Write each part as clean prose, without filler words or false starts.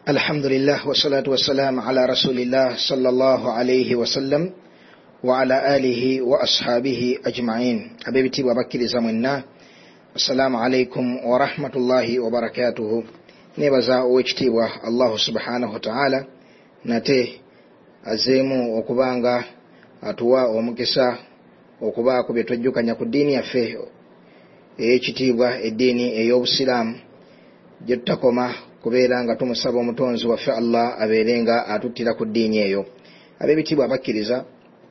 Alhamdulillah wassalatu wassalamu ala rasulillah sallallahu alayhi wasallam wa ala alihi wa ashabihi ajma'in. Abebitibwa abakkiriza mwenna, assalamu alaykum wa rahmatullahi wa barakatuhu. Nebaza owekitiibwa Allah subhanahu wa ta'ala nate azeemu okubanga atuwa omukisa okubaako bye twejjukanya ku ddiini yaffe ey'ekitiibwa eddiini ey'obusiraamu gye tutakoma kubeera nga tumusaba omutonzi waffe Allah abeerenga atuttira ku ddiini eyo. Ab'ebitiibwa abakkiriza,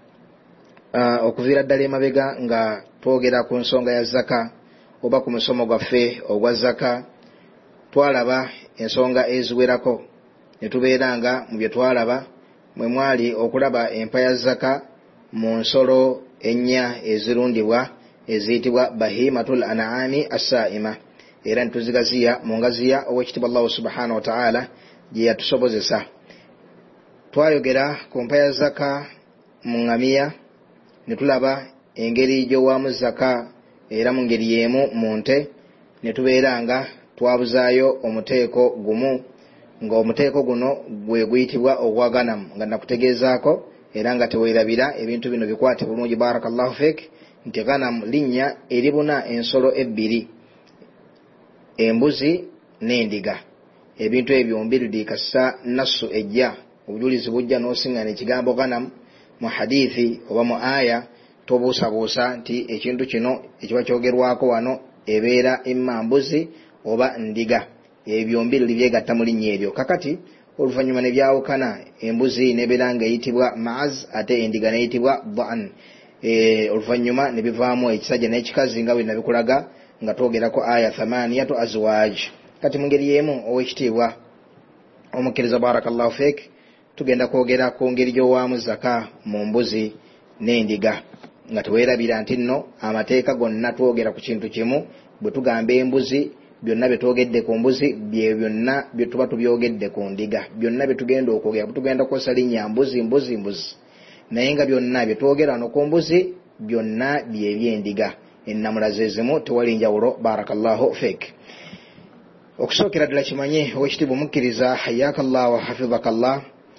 okuviira ddala emabega nga twogera ku nsonga ya zaka oba ku musomo gwaffe ogwa zaka, twalaba ensonga eziwerako ne tubeera nga mu bye twalaba mwe mwali okulaba empa ya zaka mu nsolo ennya ezirundibwa eziyitibwa bahimatul an'ami as-sa'ima, era nituzigaziya mu ngaziya ow'ekitiibwa Allah subhanahu wa ta'ala gye yatusobozesa. Twayogera ku mpa ya zaka mu ngamiya ne tulaba engeri gy'owaamu zaka era mu ngeri y'emu mu nte, ne tubeera nga twabuzaayo omuteeko gumu, ng'omuteeko guno gwe guyitibwa ogwa ganamu, nga nakutegeezaako era nga teweerabira ebintu bino bikwate bulungi, barakallahu fik, nti ganamu linnya eribuna ensolo ebbiri, embuzi n'endiga. Ebintu ebyo mbiridi kassa nassu ejja, obujulizi bujja n'osiŋŋaana ekigambo ganamu mu hadithi oba mu aya, tobuusabuusa nti ekintu kino ekiba kyogerwako wano ebeera imma mbuzi oba ndiga. Ebyo mbiridi byegatta mu linnya eryo. Kakati oluvannyuma ne byawukana, embuzi nebeera nga eyitibwa maaz ate endiga neyitibwa dhan. Oluvannyuma ne bivaamu ekisajja n'ekikazi nga bwe nabikulaga nga twogerako aya 8 azwaj. Kati mu ngeri y'emu ow'ekitiibwa omukkiriza, barakallahu fik, tugenda kwogera ku ngeri gy'owaamu zaka mu mbuzi n'endiga, nga teweerabira nti nno amateeka gonna twogera ku kintu kimu. Bwe tugamba embuzi, byonna bye twogedde ku mbuzi bye byonna bye tuba tubyogedde ku ndiga. Byonna bye tugenda okwogera tugenda kukosa linnya mbuzi mbuzi mbuzi, naye nga byonna bye twogera wano ku mbuzi byonna by'ebyendiga. Ennamula ze zimu, tewali njawulo, barakallahu fik. Okusookera ddala kimanye ow'ekitiibwa omukkiriza, hayyakallah wa hafidhakallah,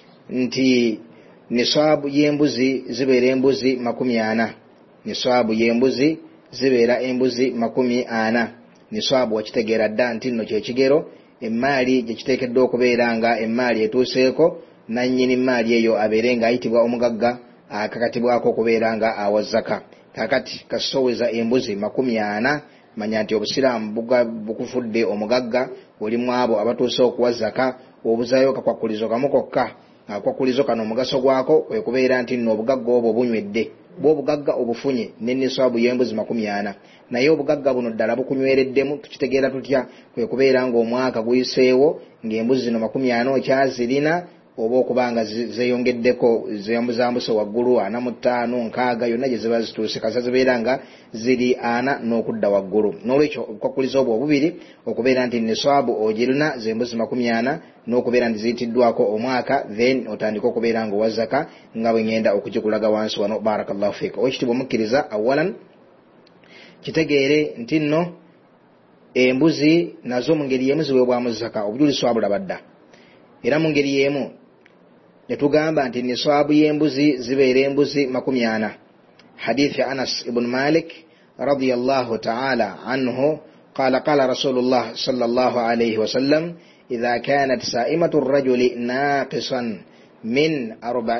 nti nisaabu y'embuzi zibeera embuzi 40. Nisaabu y'embuzi zibeera embuzi 40. Nisaabu wakitegeera dda nti nno kyekigero emmaali gye kiteekeddwa okubeera nga emmaali etuuseeko nannyini mmaali eyo abeere nga ayitibwa omugagga, akakatibwako okubeera nga awa zaka. Kakati kasoweza embuzi 40, manya nti obusiraamu bukufudde omugagga, olimu abo abatuuse okuwa zaka, obuzaayo kakwakulizo kamu kokka. Akwakulizo kano omugaso gwako kwe kubeera nti nno obugagga obwo bunywedde, bwo obugagga obufunye n'ennisaabu y'embuzi 40. Naye obugagga buno ddala bukunywereddemu, tukitegeera tutya? Kwe kubeera ng'omwaka guyiseewo ng'embuzi zino 40 okyazirina, oba okubanga zeeyongeddeko zeyambuzambuse waggulu 45, 60, yonna gye ziba zituuse kasa zibeera nga ziri 40 n'okudda waggulu. N'olwekyo obukwakulizo obwo obubiri, okubeera nti nisaabu ogirina z'embuzi 40 n'okubeera nti ziyitiddwako omwaka, then otandika okubeera nga owa zaka, nga bwe ngenda okugikulaga wansi wano, barakallahu fik. Owekitiibwa omukkiriza, awalan kitegeere nti nno embuzi nazo mu ngeri y'emu ziweebwamu zaka, obujulizi twabulaba dda. Era mu ngeri y'emu ne tugamba nti nisaabu y'embuzi zibeera embuzi 40. Hadithi ya Anas ibn Malik radiyallahu ta'ala anhu qala qala Rasulullah sallallahu alayhi wa sallam, idha kanat sa'imatu ar-rajuli naqisan min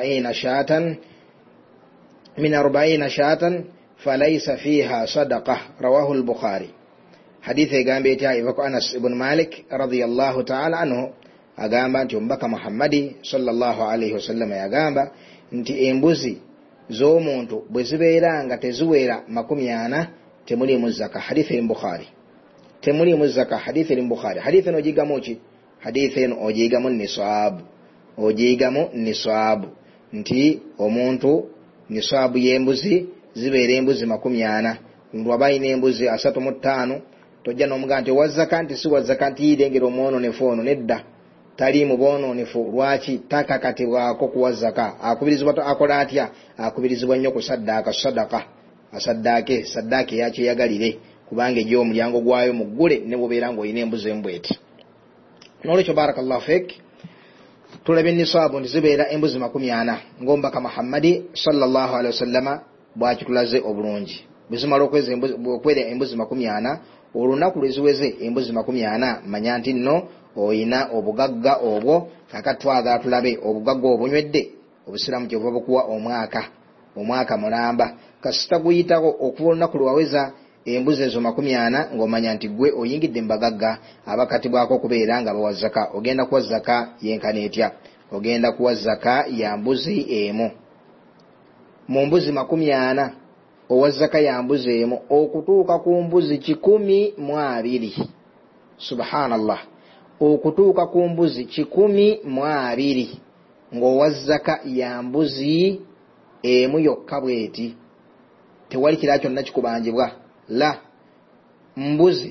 40 shatan falaysa fiha sadaqah, rawahu al-Bukhari. Hadithi egambe etya ivako Anas ibn Malik radiyallahu ta'ala anhu, agamba nti omubaka Muhammadi sallallahu alayhi wasallam yagamba nti embuzi z'omuntu bwe zibeera nga teziwera 40 temulimu zaka. Hadithi eri Bukhari, temulimu zaka. Hadithi eri Bukhari. Hadithi eno ogigamu ki? Hadithi eno ogigamu nisaabu, ogigamu nisaabu, nti omuntu nisaabu y'embuzi zibeera embuzi 40. Omuntu aba ayina embuzi 35, tojja n'omugamba nti owa zaka, nti si wa zaka, nti yirengera omwononefu ono. Nedda, tali mu bwononefu. Lwaki? Takakatibwako kuwa zaka. Akubirizibwa akola atya? Akubirizibwa nnyo ku saddaaka, sadaka, asaddaake, saddaake yakyeyagalire, kubanga ejja omulyango gwayo muggule ne bubeera ng'olina embuzi embweti. N'olwekyo barakallahu fik, tulabye nisaabu ndizibeera embuzi 40 ng'omubaka Muhammadi sallallahu alaihi wasallama bw'akitulaze obulungi. Bwezimala okwera embuzi 40 olunaku lweziweze embuzi 40 manya nti nno oyina obugagga obwo kakatwaga tulabe obugagga obunywedde obusiramu kyova bukuwa omwaka mulamba kasita guyitako okuva olunaku lwaweza embuzi ezo 40 ng'omanya nti gwe oyingidde mbagagga abakati bwako okubeera nga bawa zaka. Ogenda kuwa zaka yenkana etya? Ogenda kuwa zaka ya mbuzi emu. Mu mbuzi 40 owa zaka ya mbuzi emu okutuuka ku mbuzi 12. Subhanallah, okutuuka ku mbuzi 12 ng'owa zaka ya mbuzi emu yokka bweti. Tewali kirala kyonna kikubanjibwa. La, mbuzi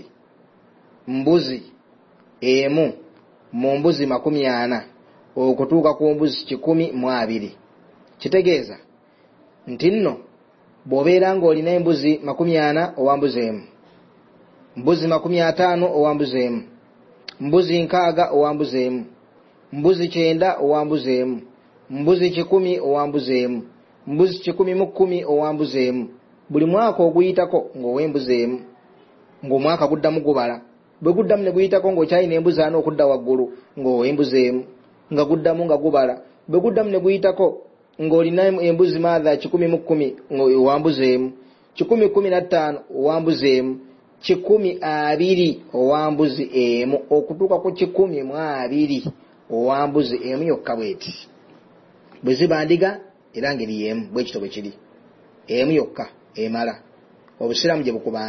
emu mu mbuzi 40 okutuuka ku mbuzi 12. Kitegeeza nti nno bw'obeera ng'olina embuzi 40 owa mbuzi emu, mbuzi 50 owa mbuzi emu, mbuzi 60 owa mbuzi emu, mbuzi 9 owa mbuzi emu, mbuzi 10 owa mbuzi emu, mbuzi 10 owa mbuzi emu. Buli mwaka oguyitako ng'ow'embuzi emu, ng'omwaka guddamu gubala. Bwe guddamu ne guyitako ng'okyalina embuzi 4 okudda waggulu ng'ow'embuzi emu, nga guddamu nga gubala. Bwe guddamu ne guyitako ng'olina embuzi maadha 10 owa mbuzi emu, 10-15 owa mbuzi emu, 20 owa mbuzi emu okutuuka ku 12 owa mbuzi emu yokka bweti. Bwe ziba ndiga era ngeri y'emu bwe kityo bwe kiri. Emu yokka emala. Obusiraamu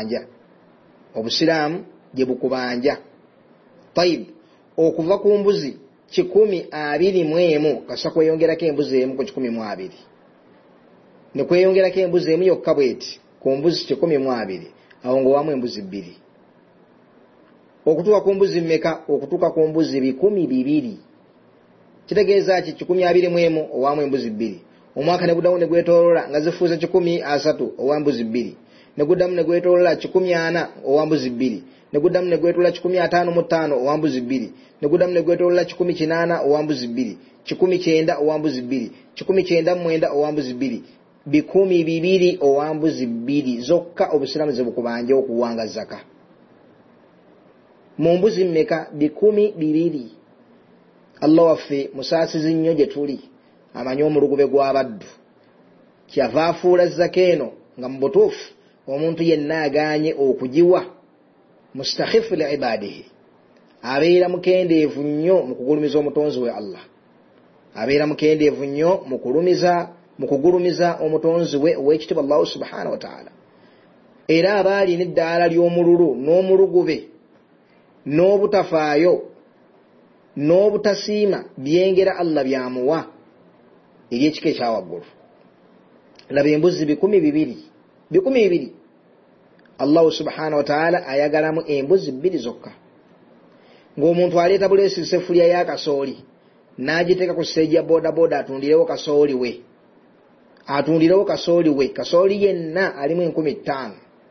gye bukubanja. Tayib, okuva ku mbuzi 121 kasa kweyongerako embuzi emu ku 12 ne kweyongerako embuzi emu yokka bweti ku mbuzi 12 awo ng'owamu embuzi 2. Okutuuka ku mbuzi mmeka? Okutuuka ku mbuzi 200. Kitegeeza ki? 121 owamu embuzi 2. Omwaka ne guddamu ne gwetoolola nga zifuuza 13 owa mbuzi 2. Ne guddamu ne gwetoolola 14 owa mbuzi 2. Ne guddamu ne gwetoolola 55 owa mbuzi 2. Ne guddamu ne gwetoolola 18 owa mbuzi 2. 19 owa mbuzi 2. 19 owa mbuzi 2. 200 owa mbuzi 2 zokka obusiraamu ze bukubanja okuwanga zaka. Mu mbuzi mmeka? 200. Allah waffe musaasizi nnyo gye tuli, amanyi omulugube gw'abaddu. Kyava afuula zaka eno nga mu butuufu omuntu yenna agaanye okugiwa mustakhifu li ibadihi, abeera mukendeevu nnyo mu kugulumiza omutonzi we Allah. Abeera mukendeevu nnyo mu kugulumiza omutonzi we ow'ekitiibwa Allah subhanahu wa ta'ala. Era abaali n'eddaala ly'omululu n'omulugube n'obutafaayo n'obutasiima byengera Allah byamuwa eri ekika ekyawaggulu. Laba embuzi 200. Allah subhanahu wa ta'ala ayagalamu embuzi 2 zokka. Ng'omuntu aleeta buleesi sefulya ya kasooli n'agiteeka ku siteegi ya boda atundirewo kasooli we. Kasooli yenna alimu 15,000.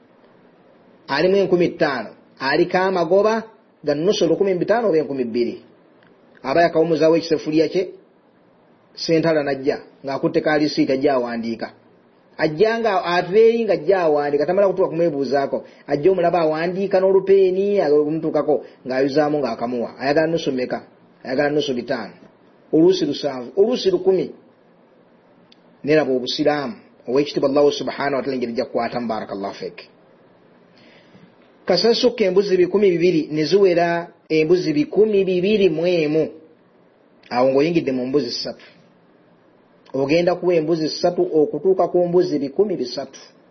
Aliko amagoba ga nusu 15,000 oba 2,000. Aba yakawumuzawo ekisefulya kye, sentala najja ng'akutte kaalisiita ajja awandiika. Ajja nga aveeyi nga ajja awandiika, tamala kutuuka kumwebuuzaako. Ajja omulaba awandiika n'olupeeni agumutuukako ng'ayuzaamu ng'akamuwa. Ayagala nusu mmeka? Ayagala nusu 5, oluusi 7, oluusi 10. Neraba obusiraamu ow'ekitiibwa Allah subhanahu wa ta'ala engeri gyakukwatamu. Barakallahu fik. Kasasukka embuzi 200 ne ziwera embuzi 201. Awo ng'oyingidde mu mbuzi 3. Ogenda kuwa embuzi 3 okutuuka ku mbuzi 300.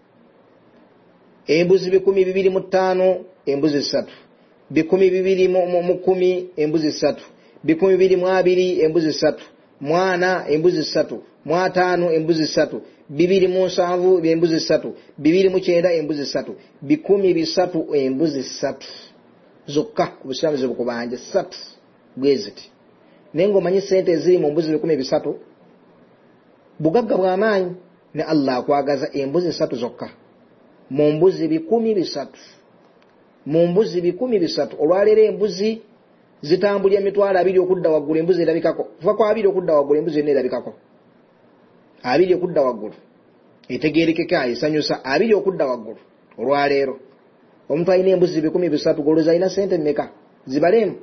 Embuzi 225 embuzi 3. 210 embuzi 3. 220 embuzi 3. Mwana embuzi 3. Mwatano embuzi 3. 207 embuzi 3. 209 embuzi 3. 103 embuzi 3 zokka obusiraamu ze bukubanja 3 bweziti. Nengo manyi sente eziri mu mbuzi 300 bugagga bw'amaanyi ne Allah akwagaza embuzi 3 zokka mu mbuzi 300. Mu mbuzi 300 olwaleero embuzi zitambulya emitwalo 2 okudda waggulu embuzi erabikako kuva kwa 2 okudda waggulu embuzi erabikako 2 okudda waggulu etegerekeka esanyusa 2 okudda waggulu olwaleero omuntu alina embuzi 1,300 goloza alina sente mmeka zibalemu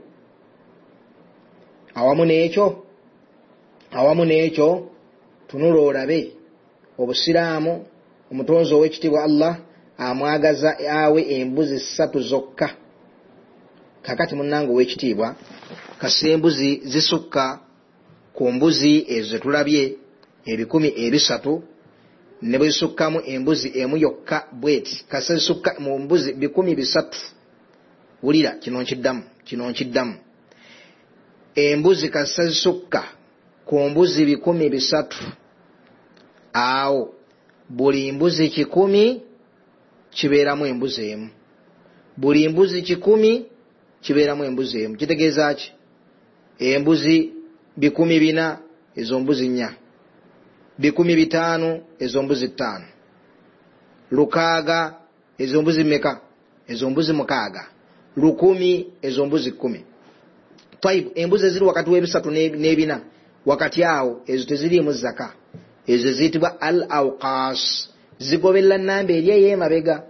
awamu n'ekyo tunula olabe obusiraamu omutonzi ow'ekitiibwa Allah amwagaza awe embuzi 3 zokka kakati munnange ow'ekitiibwa kasi embuzi zisukka ku mbuzi ezo tulabye 300 ne bwesukkamu embuzi emu yokka bweti kasi zisukka mu mbuzi 300 wulira kino nkiddamu embuzi kasi zisukka ku mbuzi 300 awo buli mbuzi 100 kibeeramu embuzi emu buli mbuzi 100 kibeeramu embuzi emu kitegeeza ki embuzi 400 ezo mbuzi 4 500 ezo mbuzi 5 600 ezo mbuzi meka ezo mbuzi 6 1,000 ezo mbuzi 10 طيب embuzi ziri wakati w'ebisatu n'ebina wakati awo ezo teziriimu zaka ezo ziyitibwa al awqas zigobella namba eri ey'emabega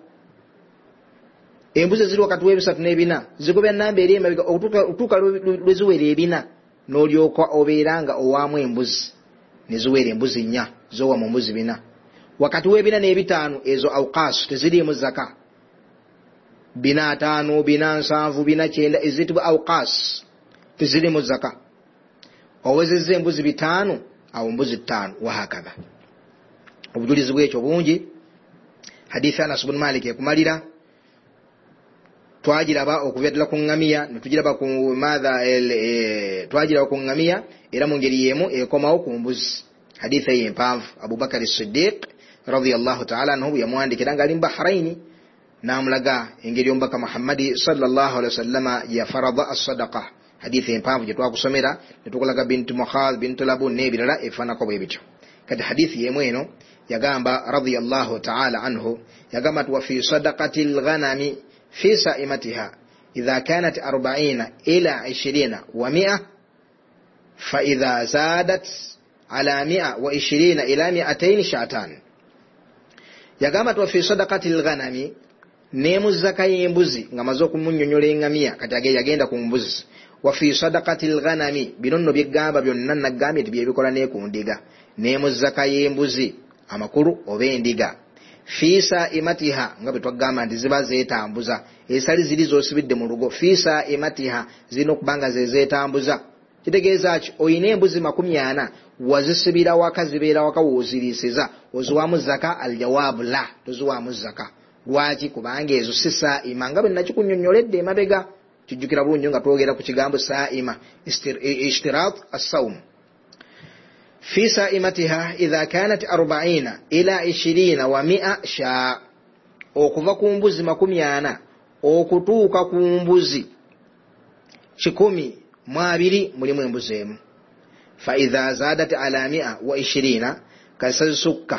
embuzi ziri wakati w'ebisatu n'ebina zigobera namba eri emabega okutuuka lwe ziwera ebina n'olyoka obeeranga owaamu embuzi ne ziwera embuzi 4 zowa mu mbuzi 4 wakati w'ebina n'ebitaano ezo awqas teziriimu zaka 4 5 4 7 4 9 eziyitibwa awqas teziriimu zaka owezezza embuzi 5 awo mbuzi 5 wahakadha obujulizi bw'ekyo bungi hadithi Anas ibn Malik ekumalira twagiraba okubyadala ku ngamiya netugiraba ku twagiraba ku ngamiya era mu ngeri yemu ekomawo ku mbuzi hadithi ey'empanvu Abu Bakar as-Siddiq radiyallahu ta'ala anhu yamwandikira nga ali mu Bahrain namulaga engeri omubaka Muhammad sallallahu alaihi wasallama ya farada as-sadaqa hadithi empanvu gye twakusomera netukulaga bintu Mukhadh bintu Labun n'ebirala efaanako bwe bityo kati hadithi yemu eno yagamba radiyallahu ta'ala anhu yagamba wa fi sadaqatil ghanami في سائمتها إذا كانت 40 إلى 20 و100 فإذا زادت على 120 إلى 200 شاتان يقامت وفي صدقة الغنم نيم الزكاة يمبزي ngamazoku munnyonnyola engamiya kati yagenda ku mbuzi وفي صدقة الغنم binonno byegamba byonna nagambye tibyebikola nekundiga nemu zaka yembuzi amakulu oba endiga fisa imatiha nga betwagamba nti ziba zeetambuza esali ziri zosibidde mu lugo fisa imatiha zino kubanga zeetambuza kitegeeza ki oyina embuzi 40 wazisibira waka zibeera waka wozirisiza oziwamu zaka aljawabu la toziwamu zaka lwaki kubanga ezo si saima nga bwe nakikunnyonnyoledde emabega kijjukira bulungi nga twogera ku kigambo saima ishtirat as-sawm في سائمتها إذا كانت 40 إلى 20 و100 شاء okuva ku mbuzi 40 okutuuka ku mbuzi 120 mulimu embuzi emu فإذا زادت على 120 kasasuka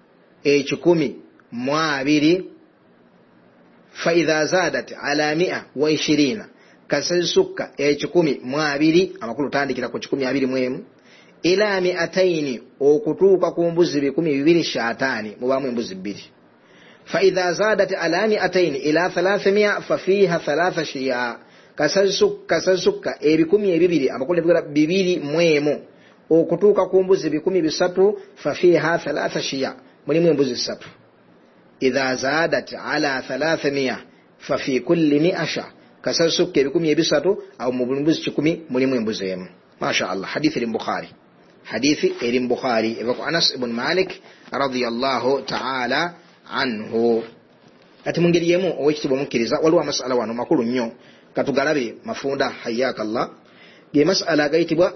120 فإذا زادت على 120 kasasuka 120 amakulu tandikira ku 120 ila 200 okutuuka ku mbuzi 12 shatani mubamu embuzi 2 fa idha zadat ala 200 ila 300 fa fiha 3 shiya kasasuka 12 amakulu 2 mwemu okutuuka ku mbuzi 13 fa fiha 3 shiya mulimu embuzi 3 idha zadat ala 300 fa fi kulli 100 kasasuka 13 au mbuzi 10 mulimu embuzi emu masha Allah hadithi al-Bukhari hadithi al-Bukhari ibako Anas ibn Malik radiyallahu ta'ala anhu ati mungeri yemu owekitiibwa mukkiriza waliwo amasala wano makulu nnyo katugalabe mafunda hayyakallah ge masala gayitibwa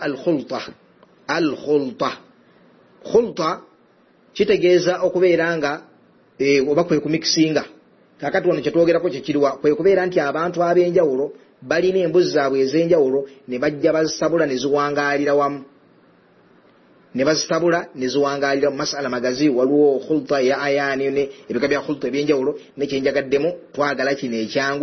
khulta kitegeeza okubeeranga oba kwe kumikisinga kakati wano kyetwogerako kyekiriwa kwe kubeera nti abantu ab'enjawulo balina embuzi zaabwe ez'enjawulo ne bajja bazisabula ne ziwangaalira wamu ne bazisabula ne ziwangaalira mu masala magazi waliwo khulta ya ayani ne ebika bya khulta ebyenjawulo ne kyenjagaddemu twagala kino ekyangu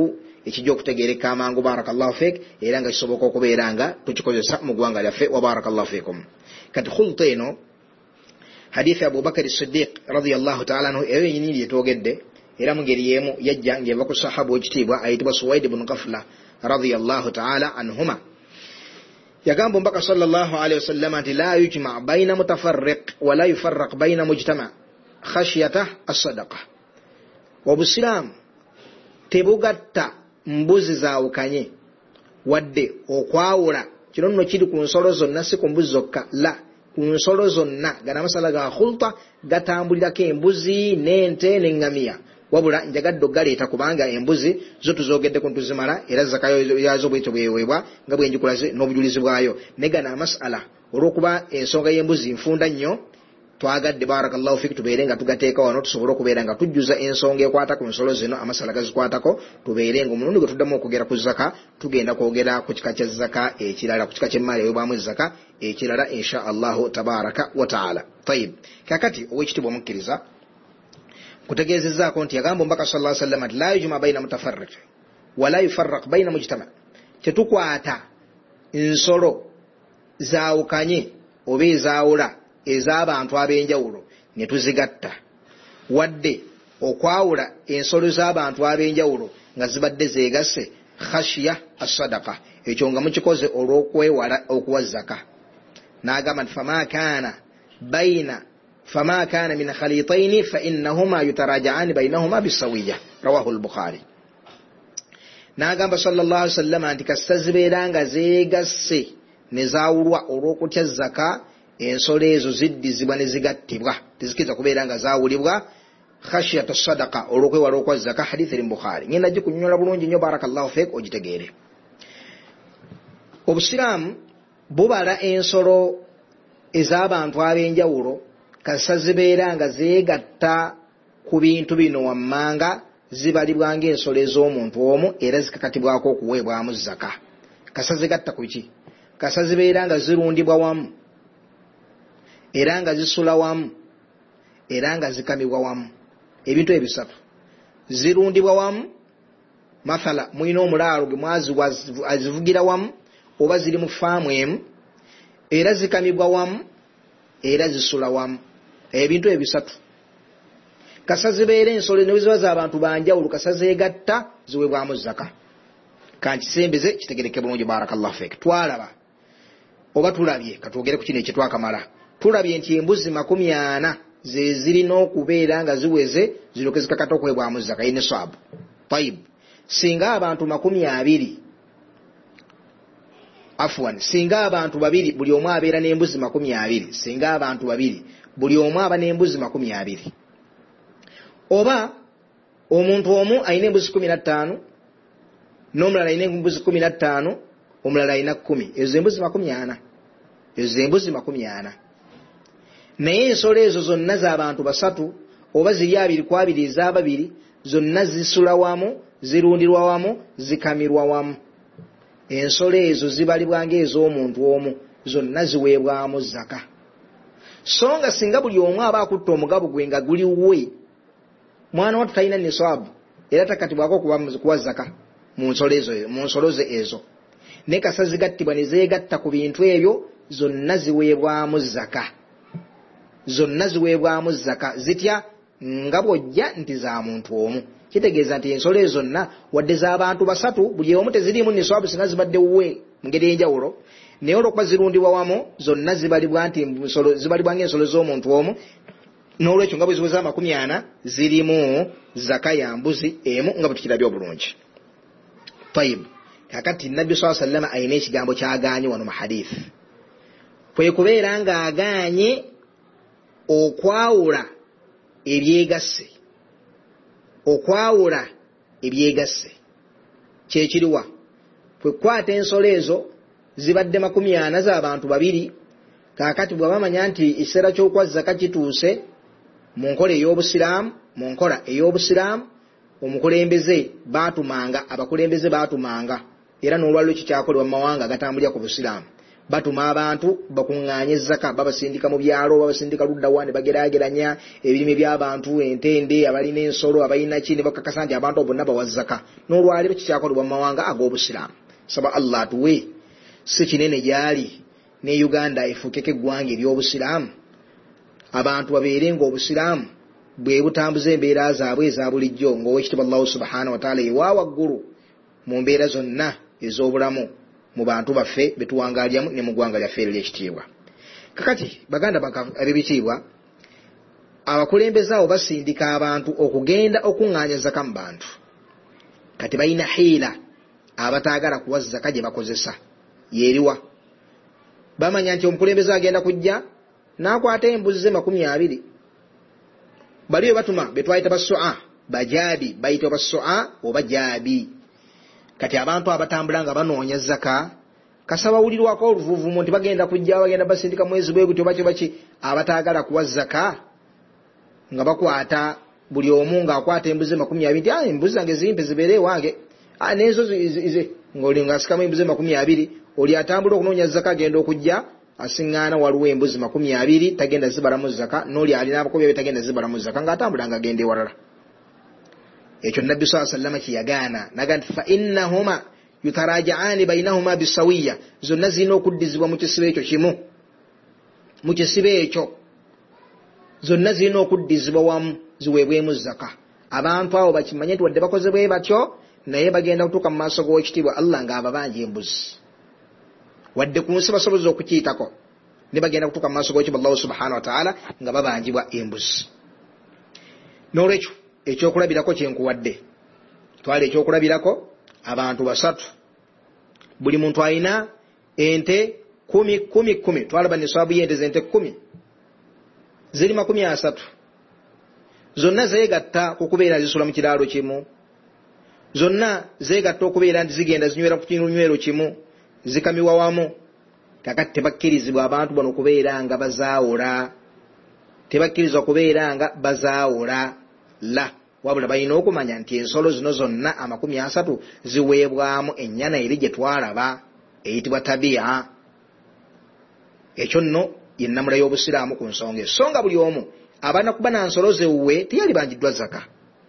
ekijja okutegeereka amangu barakallahu fik era nga kisoboka okubeera nga tukikozesa mu ggwanga lyaffe wa barakallahu fikum. Kati khulta eno hadithi Abu Bakar as-Siddiq radiyallahu ta'ala anhu eyo yenyini yetogedde era mu ngeri yemu yajja ngeva ku sahaba ekitiibwa ayitibwa Suwaid ibn Qafla radiyallahu ta'ala anhuma. Yagamba mbaka sallallahu alayhi wasallam anti la yujma baina mutafarriq wa la yufarraq baina mujtama khashyata as-sadaqa. Obusilamu tebugatta mbuzi zaawukanye wadde okwawula kino nno kiri ku nsolo zonna si ku mbuzi zokka la ku nsolo zonna gana masala ga khulta gatambulirako embuzi n'ente n'eŋŋamiya wabula njagadde oggaleeta kubanga embuzi zo tuzogedde ku ntuzimala era zakayo yazo bwetyo bweweebwa nga bwenjikulaze n'obujulizi bwayo ne gana amasala olw'okuba ensonga y'embuzi nfunda nnyo twagadde barakallahu fik tubeere nga tugateeka wano tusobole okubeera nga tujjuza ensonga ekwata ku nsolo zino amasala gazikwatako tubeere nga omulundi gwe tuddamu okugera ku zaka tugenda kwogera ku kika kya zaka ekirala ku kika ky'emmaali eyobwamu zaka ekirala insha allahu tabaraka wa taala. Tayib, kakati ow'ekitiibwa omukkiriza kutegeezezzaako nti yagamba omubaka sallallahu alayhi wasallam la yujma baina mutafarriq wa la yufarraq baina mujtama, tetukwata nsolo zaawukanye oba ezaawula ez'abantu ab'enjawulo ne tuzigatta wadde okwawula ensolo z'abantu ab'enjawulo nga zibadde zeegasse khashiya as-sadaqa, ekyo nga mukikoze olw'okwewala okuwa zaka. N'agamba nti fama kana min khalitaini fa innahuma yutaraja'ani bainahuma bisawiyya rawahu al-Bukhari. N'agamba sallallahu alayhi wasallam nti kasita zibeera nga zeegasse ne zaawulwa olw'okutya zaka ensolo ezo ziddizibwa ne zigattibwa tezikiriza kubeera nga zaawulibwa khashiyatu sadaqa olw'okwewala okwa zaka. Hadithi eri mu Bukhari. Ngenda gikunyonyola bulungi nnyo barakallahu fik ogitegeere. Obusiraamu bubala ensolo ez'abantu ab'enjawulo kasita zibeera nga zeegatta ku bintu bino wammanga zibalibwa ng'ensolo ez'omuntu omu era zikakatibwako okuweebwamu zaka. Kasita zigatta ku ki? Kasita zibeera nga zirundibwa wamu era nga zisula wamu era nga zikamibwa wamu. Ebintu ebisatu: zirundibwa wamu, mathala mulina omulaalo gwe azivugira wamu oba ziri mu faamu emu, era zikamibwa wamu era zisula wamu. Ebintu ebisatu kasa zibeera ensolo ne ziba z'abantu banjawulo kasa zeegatta ziweebwamu zaka. Kankisembeze kitegereke bulungi barakallahu fik. Twalaba oba tulabye katwogere ku kino ekitwakamala tulabye nti embuzi 40 ze zirina okubeera nga ziweze ziroke zikakata okuweebwamu zaka ine swabu. Tayib, singa abantu 20 afwan singa abantu 2 buli omu abeera n'embuzi 20, singa abantu 2 buli omu aba n'embuzi 20, oba omuntu omu ayina embuzi 15 n'omulala ayina embuzi 15 omulala ayina 10, ezo embuzi 40, ezo embuzi 40. Naye ensolo ezo zonna z'abantu basatu oba ziri 2 ez'ababiri zonna zisula wamu, zirundirwa wamu, zikamirwa wamu. Ensolo ezo zibalibwa ng'ez'omuntu omu, zonna ziweebwamu zaka. So nga singa buli omu aba akutta omugabo gwe nga guli we, mwana wattu talina niswabu era takatibwako kuwa zaka mu nsolo ze ezo. Ne kasa zigattibwa ne zeegatta ku bintu ebyo, zonna ziweebwamu zaka. Zonna ziweebwamu zaka zitya nga bw'ojja nti za muntu omu. Kitegeeza nti ensolo ezo zonna wadde z'abantu basatu buli omu teziriimu niswabu singa zibadde wuwe mu ngeri ey'enjawulo, naye olw'okuba zirundibwa wamu zonna zibalibwa ng'ensolo z'omuntu omu, n'olwekyo nga bwe ziweza 40 zirimu zaka ya mbuzi emu nga bwe tukirabye obulungi. Tayib, kakati Nabbi sallallahu alayhi wasallam ayina ekigambo ky'agaanye wano mu hadithi. Kwe kubeera ng'agaanye okwawula ebyegasse. Okwawula ebyegasse kyekiriwa? Kwe kwata ensolo ezo zibadde 40 z'abantu 2, kakati bwe bamanya nti ekiseera ky'okwa zaka kituuse mu nkola ey'obusiraamu, omukulembeze baatumanga, abakulembeze baatumanga, era n'olwaliro kikyakolebwa mu mawanga agatambulira ku busiraamu. batuma abantu bakunganye zaka babasindika mu byalo babasindika ludda wane bagerageranya ebirime by'abantu entende abalina ensolo abalina kini bakakasa nti abantu bonna bawazaka n'olwaliro kikyakolebwa mu mawanga ag'obusiraamu. Saba Allah tuwe si kinene gyali ne Uganda efukeke eggwanga ery'obusiraamu abantu babeerenga obusiraamu bwe butambuza embeera zaabwe eza bulijjo ng'owekitiibwa Allah subhanahu wa ta'ala ewa waggulu mu mbeera zonna ez'obulamu mu bantu baffe betuwangalyamu ne mu ggwanga lyaffe ery'ekitiibwa. Kakati baganda ab'ebitiibwa abakulembeze abo basindika abantu okugenda okuŋŋaanya zaka mu bantu kati balina hiila abataagala kuwa zaka gye bakozesa yeeriwa. Bamanya nti omukulembeze agenda kujja n'akwata embuzi ze 20 baliyo batuma betwayita bassoa bajaabi bayita bassoa oba jaabi. Kati abantu abatambula nga banoonya zaka kasaba wulirwako oluvuvumu nti bagenda kujja bagenda basindika mwezi bwe gutyo baki abataagala kuwa zaka nga bakwata buli omu ng'akwata embuzi 20 embuzi zange zimpe zibeere wange nezo ng'oli ng'asikamu embuzi 20 oli atambula okunoonya zaka agenda okujja asiŋŋaana waliwo embuzi 20 tagenda zibalamu zaka n'oli alina abakobi abe tagenda zibalamu zaka ng'atambula ng'agenda ewalala. Ekyo Nabbi sallallahu alayhi wasallam kiyagaana naga nti fa innahuma yutaraja'ani bainahuma bisawiya zonna zirina okuddizibwa mu kisibo ekyo kimu mu kisibo ekyo zonna zirina okuddizibwa wamu ziweebwemu zaka. Abantu abo bakimanye nti wadde bakoze bwe batyo naye bagenda kutuuka mu maaso g'owekitiibwa Allah ng'ababanja embuzi wadde ku nsi basoboza okukiyitako ne bagenda kutuuka mu maaso g'owekitiibwa Allah subhanahu wa ta'ala nga babanjibwa embuzi. N'olwekyo ekyokulabirako kyenkuwadde twali ekyokulabirako abantu 3 buli muntu alina ente 10 twalaba nisaabu y'ente z'ente 10 ziri 30 zonna zeegatta okubeera zisula mu kiraalo kimu zonna zeegatta okubeera nti zigenda zinywera ku kinywero kimu zikamiwa wamu. Kakati tebakkirizibwa abantu bano kubeera nga bazaawula tebakkirizwa kubeera nga bazaawula la wabula balina okumanya nti ensolo zino zonna 30 ziweebwamu ennyana eri gye twalaba eyitibwa tabiya. Ekyo nno ye nnamula y'obusiraamu ku nsonga esonga buli omu abaana kuba na nsolo zewuwe teyalibanjiddwa zaka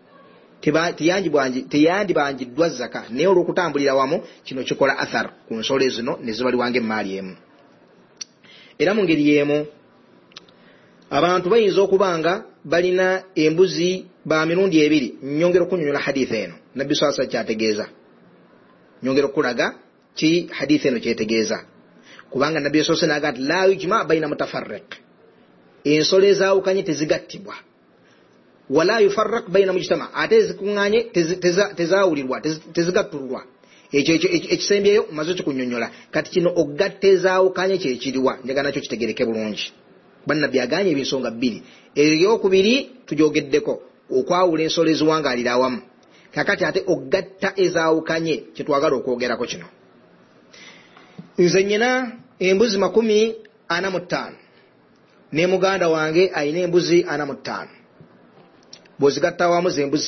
teyandibanjiddwa zaka naye olw'okutambulira wamu kino kikola athar ku nsolo zino ne zibalibwanga emaali emu. Era mu ngeri y'emu abantu bayinza okubanga balina embuzi ba mirundi 2 nyongera okunyonyola hadithi eno Nabbi sallallahu alayhi wasallam kyategeeza nyongera okulaga ki hadithi eno kyetegeeza kubanga Nabbi sallallahu alayhi wasallam agati la yujma baina mutafarriq ensolo ezaawukanye tezigattibwa wala yufarraq baina mujtama ate zikuŋŋaanye tezaawulirwa tezigattulwa. Ekyo ekisembyeyo maze kikunyonyola kati kino okugatta ezaawukanye kyekiriwa njagala nakyo kitegereke bulungi. Bannabbi aganye ebinsonga 2 eryokubiri tujogeddeko okwawula ensolo eziwangaalira awamu kakati ate okugatta ezaawukanye kyetwagala okwogerako kino. Nze nnyina embuzi 45 ne muganda wange ayina embuzi 45 bw'ozigatta awamu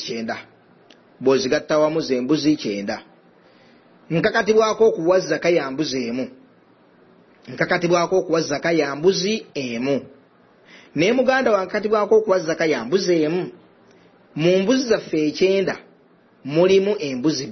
z'embuzi 9 nkakatibwako okuwa zaka ya mbuzi emu naye muganda wange nkakatibwako okuwa zaka ya mbuzi emu. Mu mbuzi zaffe 9 mulimu embuzi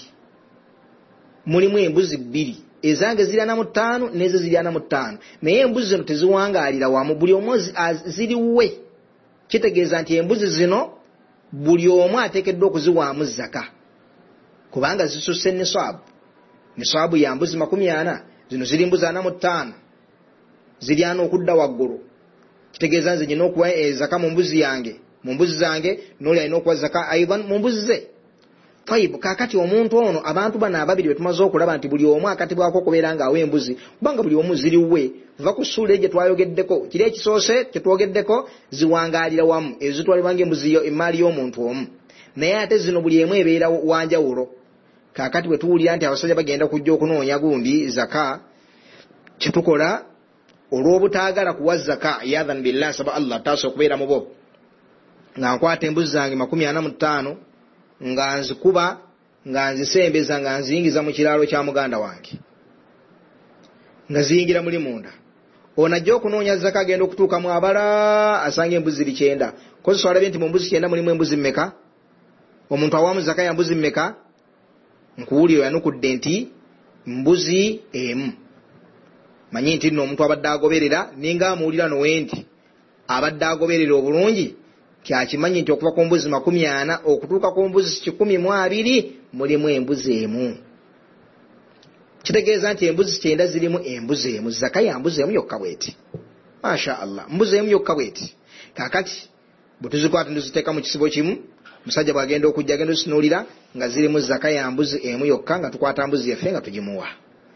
2 ezange ziri 45 n'ezo ziri 45 naye embuzi zino teziwangaalira wamu buli omu ziriwe. Kitegeeza nti embuzi zino buli omu ateekeddwa okuziwaamu zaka kubanga zisusse nisaabu ya mbuzi 40 zino ziri mbuzi 45 ziri ana okudda waggulu. Kitegeeza nze nyina okuwa zaka mu mbuzi zange n'oli alina okuwa zaka aidan mu mbuzi ze. Tayib kakati omuntu ono abantu bano ababiri betumaze okulaba nti buli omu akatibwako okubeera ng'awa embuzi kubanga buli omu ziriwe va ku ssuula gye twayogeddeko kiri ekisoose kye twogeddeko ziwangaalira wamu ezitwalibwa ng'embuzi emaali y'omuntu omu naye ate zino buli emu ebeera wanjawulo. Kakati bwe tuwulira nti abasajja bagenda kujja okunoonya gundi zaka kyetukola olw'obutaagala kuwa zaka yadhan billah saba Allah taasa okubeera mu bo nga nkwata embuzi zange 45 nga nzikuba nga nzisembeza nga nziyingiza mu kiraalo kya muganda wange nga ziyingira muli munda. Onajja okunoonya zaka agenda okutuuka mu abala asanga embuzi 9. Kozesa olabe nti mu mbuzi 9 mulimu embuzi mmeka? Omuntu awamu zaka ya mbuzi mmeka? Nkuwulira yanukudde nti mbuzi emu. Manyi nti nno omuntu abadde agoberera ninga amuwulira nowe nti abadde agoberera obulungi kyakimanyi nti okuva ku mbuzi 40 okutuuka ku mbuzi 12 mulimu embuzi emu. Kitegeeza nti embuzi 9 zirimu embuzi emu. Zaka ya mbuzi emu yokka bweti. Masha Allah, mbuzi emu yokka bweti. Kakati butuzikwata nduziteeka mu kisibo kimu, musajja bwagenda okujja agenda osinulira nga zirimu zaka ya mbuzi emu yokka, nga tukwata mbuzi yaffe nga tugimuwa.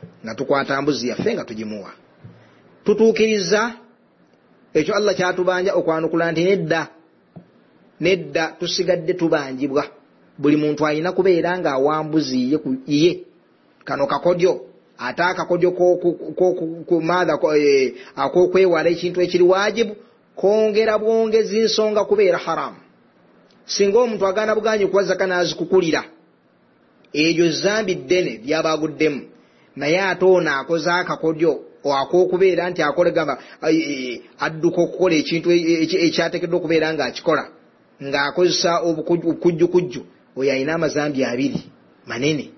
Tutuukiriza ekyo Allah kyatubanja okwanukula nti nedda tusigadde tubanjibwa. Buli muntu alina kubeera nga awambuzi ye kano kakodyo, ate akakodyo akokwewala ekintu ekiri wajibu kongera bwongezi nsonga kubeera haramu. Singa omuntu agaana buganyi kuwa zaka n'azikukulira, ebyo zambi ddene byabaguddemu, naye ate ono akoze akakodyo akokubeera nti akolegamba adduka okukola ekintu ekyateekeddwa okubeera nga akikola ng'akozesa obukujjukujju, oyo alina amazambi 2 manene.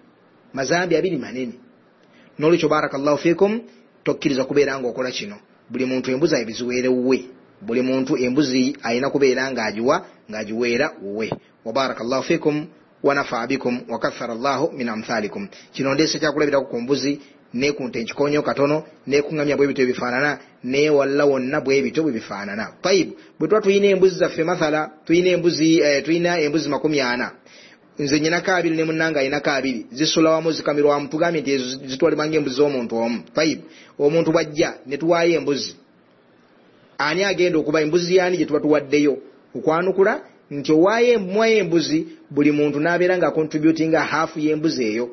N'olwekyo barakallahu fikum, tokkiriza kubeera ng'okola kino. Buli muntu embuzi ayibiziweere wuwe. Buli muntu embuzi alina kubeera ng'agiweera wuwe. Wa barakallahu fikum wa nafa'a bikum wa kathara Allahu min amthalikum. Kino ndeese kyakulabirako ku mbuzi ne ku nte ekikonyo katono ne kuŋŋamya bwe bityo bifaanana ne walla wonna bwe bityo bwe bifaanana. Tayib, bwe tuba tuyina embuzi zaffe mathala tuyina embuzi 40, nze nyina 2 ne munnanga ayina 2, zisula wamu zikamirwa wamu, tugambye nti zitwalibwa ng'embuzi z'omuntu omu. Tayib, omuntu bwajja ne tuwaayo embuzi, ani agenda okuba embuzi yaani gye tuba tuwaddeyo? Okwanukula nti owaayo embuzi, buli muntu n'abeera nga contributinga half y'embuzi eyo.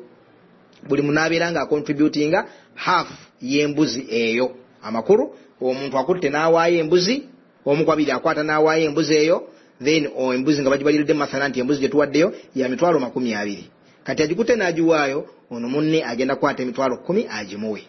Amakuru, omuntu akutte n'awaayo embuzi, omu kwa 2 akwata n'awaayo embuzi eyo, then embuzi nga bagibaliridde mathala nti embuzi gye tuwaddeyo ya 20. Kati agikutte n'agiwaayo, ono munne agenda kwata 10 agimuwe.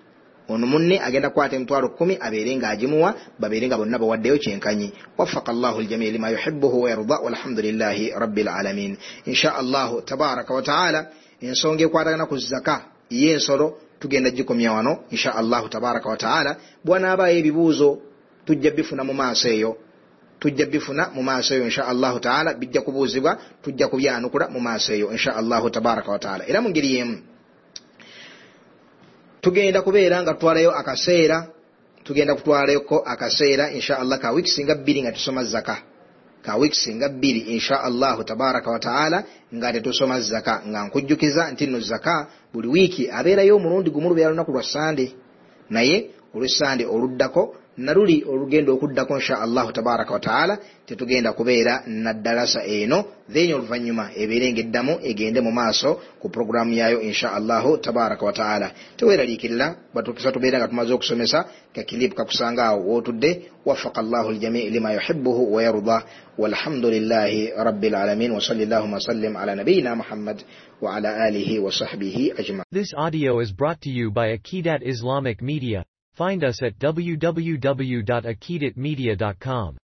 Abeere ng'agimuwa, babeere nga bonna bawaddeyo kyenkanyi. Waffaqa Allahu al-jamii lima yuhibbuhu wa yarda, walhamdulillahi rabbil alamin. Insha Allah tabaraka wa ta'ala, ensonga ekwatagana ku zaka y'ensolo tugenda gikomya wano insha Allah tabaraka wa ta'ala. Bw'anaabayo ebibuuzo tujja bifuna mu maaso eyo. Insha Allah ta'ala, bijja kubuuzibwa, tujja kubyanukula mu maaso eyo insha Allah tabaraka wa ta'ala. Era mu ngeri y'emu tugenda kubeera nga tutwalayo akaseera insha Allah ka weeks nga 2 nga tusoma zaka. Insha Allah tabaraka wa ta'ala nga tetusoma zaka, nga nkujjukiza nti no zaka buli wiki abeerayo omulundi gumu lubeera lunaku lwa Sande, naye olw'Sande oluddako naluli olugenda okuddako insha Allah tabaraka wa ta'ala tetugenda kubeera naddalasa eno, then oluvannyuma ebeere ng'eddamu egende mu maaso ku programu yayo insha Allah tabaraka wa ta'ala. Teweeraliikirira batukisa tubeera nga tumaze okusomesa kakilipu kakusanga awo w'otudde. Waffaqa Allahu al-jamii lima yuhibbuhu wa yarda, walhamdulillahi rabbil alamin, wa sallallahu wa sallim ala nabiyyina Muhammad wa ala alihi wa sahbihi ajma'in. This audio is brought to you by Aqidat Islamic Media. Find us at www.aqidatmedia.com.